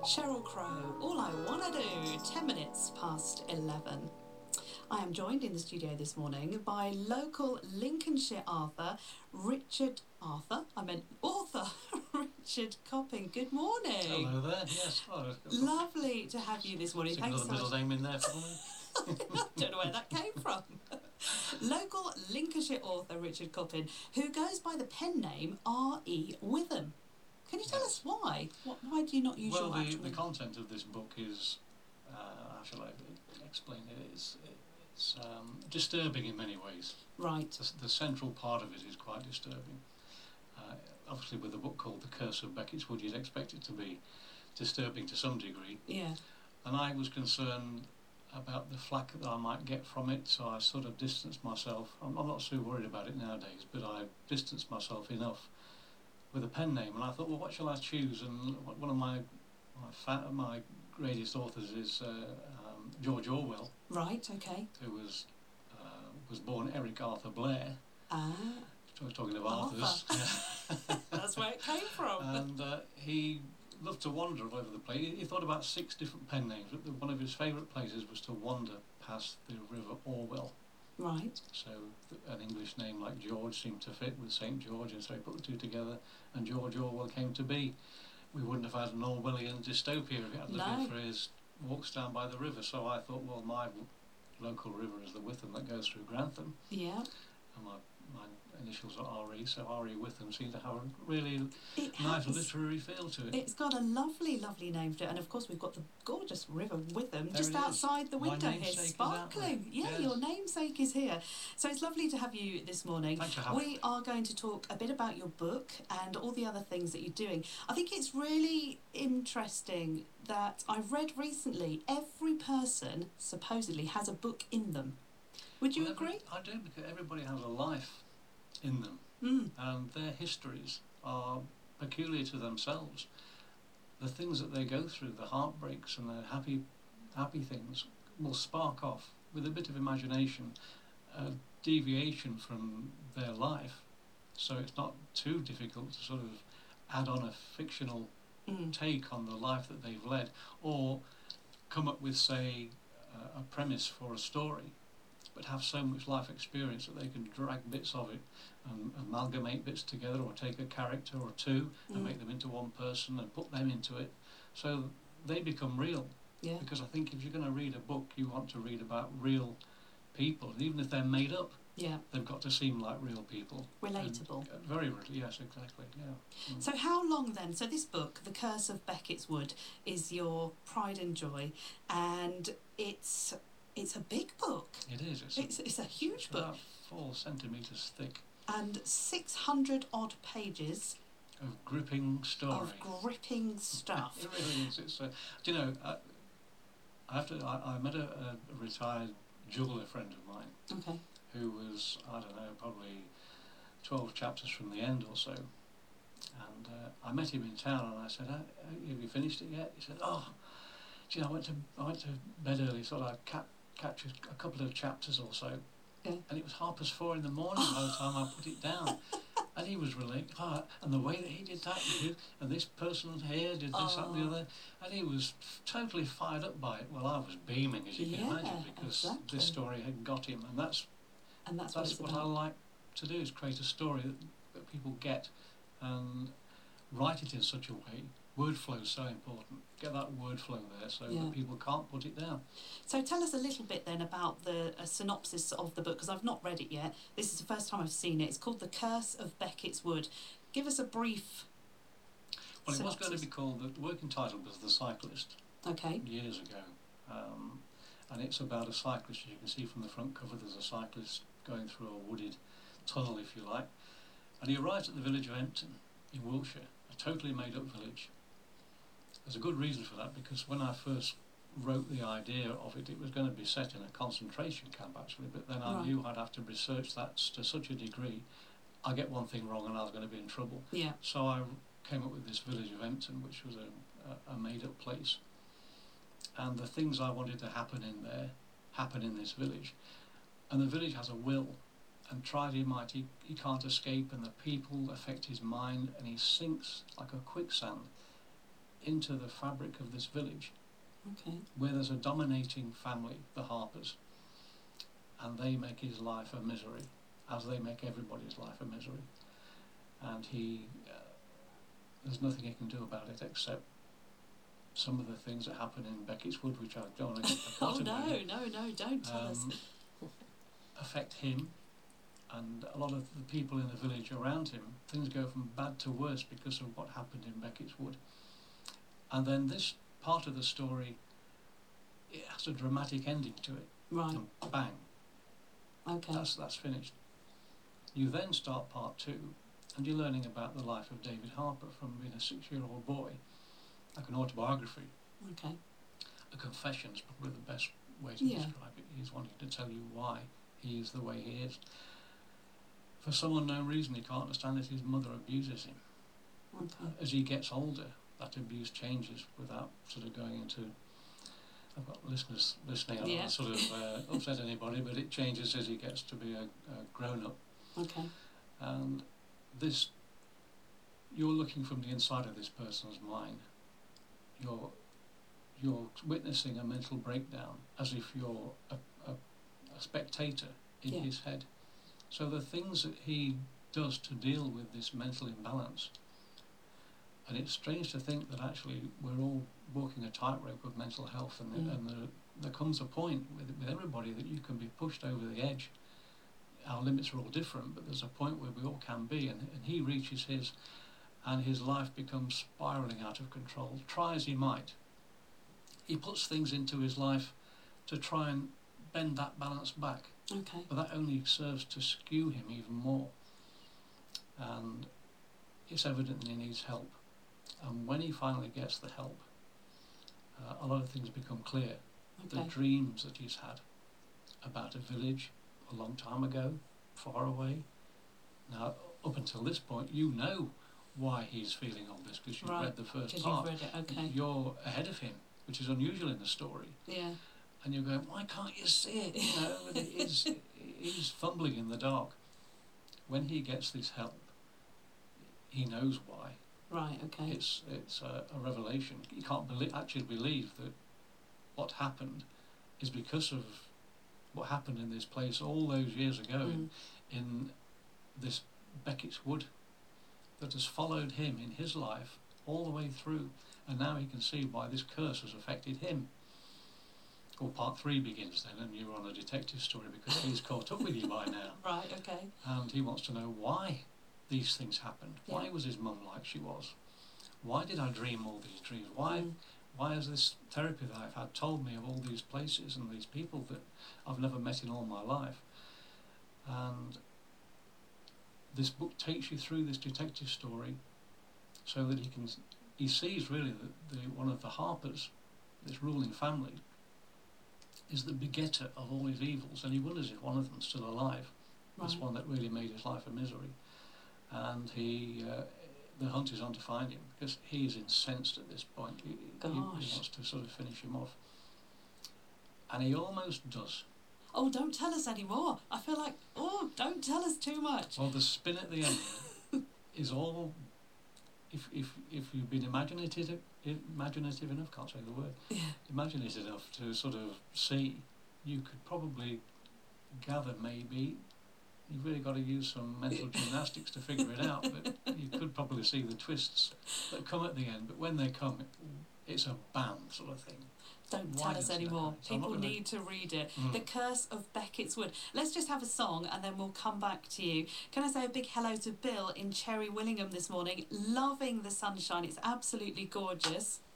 Cheryl Crow, all I wanna do, 10 minutes past 11. I am joined in the studio this morning by local Lincolnshire author, author, Richard Copping. Good morning. Hello there, yes. Oh, Lovely to have you this morning. stick Thanks another so middle much. name in there for me. I don't know where that came from. Local Lincolnshire author Richard Copping, who goes by the pen name R.E. Witham. Can you tell us why? Why do you not use your actual The name? content of this book is, how shall I explain it? It's disturbing in many ways. Right. The central part of it is quite disturbing. Obviously, with a book called The Curse of Beckett's Wood, you'd expect it to be disturbing to some degree. Yeah. And I was concerned about the flack that I might get from it, so I sort of distanced myself. I'm not so worried about it nowadays, but I distanced myself enough with a pen name, and I thought, well, what shall I choose? And one of my greatest authors is George Orwell, Right. Okay. who was born Eric Arthur Blair. Ah. I was talking of Arthur. Arthurs. That's where it came from. And he loved to wander all over the place. He thought about 6 different pen names, but one of his favourite places was to wander past the River Orwell. Right. So an English name like George seemed to fit with St George, and so he put the two together, and George Orwell came to be. We wouldn't have had an Orwellian dystopia if it hadn't been for his walks down by the river. So I thought, well, my local river is the Witham that goes through Grantham, Yeah. and my initials are R.E., so R.E. Witham seemed to have a really It nice has. literary feel to it. It's got a lovely, lovely name to it, and of course we've got the gorgeous River Witham There just it is. outside the My window here, namesake is out there. sparkling. Yeah, Yes. your namesake is here. So it's lovely to have you this morning. Thanks for having me. We are going to talk a bit about your book and all the other things that you're doing. I think it's really interesting that I've read recently every person supposedly has a book in them. Would you agree? I do, because everybody has a life in them, and their histories are peculiar to themselves. The things that they go through, the heartbreaks and the happy things, will spark off with a bit of imagination, a deviation from their life, so it's not too difficult to sort of add on a fictional take on the life that they've led, or come up with, say, a premise for a story, but have so much life experience that they can drag bits of it and amalgamate bits together, or take a character or two and make them into one person and put them into it, so they become real. Yeah. Because I think if you're going to read a book, you want to read about real people, and even if they're made up, Yeah. they've got to seem like real people. Relatable. And, very real, yes, exactly, yeah. So how long then? So this book, The Curse of Beckett's Wood, is your pride and joy, and it's a big book. It is. It's a huge It's book, about 4 centimetres thick, and 600 odd pages of gripping story. of gripping stuff. It really is. It's do you know, I met a retired jeweller friend of mine Okay. who was, I don't know, probably 12 chapters from the end or so, and I met him in town, and I said, have you finished it yet? He said, oh, do you know, I went to bed early, so I captured a couple of chapters or so, Yeah. and it was 4:30 in the morning by the time I put it down. And he was really, and the way that he did that, and this person here did this, that and the other, and he was totally fired up by it. Well, I was beaming, as you can imagine, because exactly. this story had got him, and that's what it's what about. I like to do, is create a story that people get, and write it in such a way. Word flow is so important. Get that word flow there, so that people can't put it down. So tell us a little bit then about the synopsis of the book, because I've not read it yet. This is the first time I've seen it. It's called The Curse of Beckett's Wood. Give us a brief Well, synopsis. it was going to be called, the working title was The Cyclist, Okay. years ago. And it's about a cyclist. As you can see from the front cover, there's a cyclist going through a wooded tunnel, if you like. And he arrives at the village of Empton in Wiltshire, a totally made-up village. There's a good reason for that, because when I first wrote the idea of it, it was going to be set in a concentration camp, actually, but then I knew I'd have to research that to such a degree, I'd get one thing wrong and I was going to be in trouble. Yeah. So I came up with this village of Empton, which was a made-up place. And the things I wanted to happen in there happen in this village. And the village has a will, and try as he might, he can't escape, and the people affect his mind, and he sinks like a quicksand into the fabric of this village, Okay. where there's a dominating family, the Harpers, and they make his life a misery, as they make everybody's life a misery. And there's nothing he can do about it except some of the things that happen in Beckett's Wood, which I don't want to get the plot away, no, don't tell us. affect him and a lot of the people in the village around him. Things go from bad to worse because of what happened in Beckett's Wood. And then this part of the story, it has a dramatic ending to it. Right. And bang. Okay. That's finished. You then start part 2, and you're learning about the life of David Harper from being a 6-year-old boy, like an autobiography. Okay. A confession is probably the best way to Yeah. describe it. He's wanting to tell you why he is the way he is. For some unknown reason, he can't understand that his mother abuses him. Okay. As he gets older, that abuse changes without sort of going into... I've got listeners listening, I don't want to sort of upset anybody, but it changes as he gets to be a grown-up. Okay. And this, you're looking from the inside of this person's mind. You're witnessing a mental breakdown as if you're a spectator in his head. So the things that he does to deal with this mental imbalance, and it's strange to think that actually we're all walking a tightrope of mental health, and there comes a point with everybody that you can be pushed over the edge. Our limits are all different, but there's a point where we all can be, and he reaches his, and his life becomes spiralling out of control. Try as he might, he puts things into his life to try and bend that balance back. Okay. But that only serves to skew him even more. And it's evident that he needs help. And when he finally gets the help, a lot of things become clear. Okay. The dreams that he's had about a village a long time ago, far away. Now, up until this point, you know why he's feeling all this because you've read the first part. You've read it, okay. You're ahead of him, which is unusual in the story. Yeah. And you're going, why can't you see it? You know, he's fumbling in the dark. When he gets this help, he knows why. Right, okay. It's a revelation. You can't actually believe that what happened is because of what happened in this place all those years ago in this Beckett's Wood that has followed him in his life all the way through. And now he can see why this curse has affected him. Well, part 3 begins then, and you're on a detective story because he's caught up with you by now. Right, okay. And he wants to know why these things happened. Why was his mum like she was? Why did I dream all these dreams? Why has this therapy that I've had told me of all these places and these people that I've never met in all my life? And this book takes you through this detective story so that he sees really that one of the Harpers, this ruling family, is the begetter of all his evils, and he wonders if one of them's still alive. Right. This one that really made his life a misery. And the hunt is on to find him, because he's incensed at this point. He wants to sort of finish him off. And he almost does. Oh, don't tell us anymore. I feel like, don't tell us too much. Well, the spin at the end is all... If you've been imaginative enough, can't say the word, imaginative enough to sort of see, you could probably gather maybe, you've really got to use some mental gymnastics to figure it out, but you could probably see the twists that come at the end, but when they come, it's a bam sort of thing. Don't tell us anymore. People need to read it. The Curse of Beckett's Wood. Let's just have a song and then we'll come back to you. Can I say a big hello to Bill in Cherry Willingham this morning? Loving the sunshine. It's absolutely gorgeous.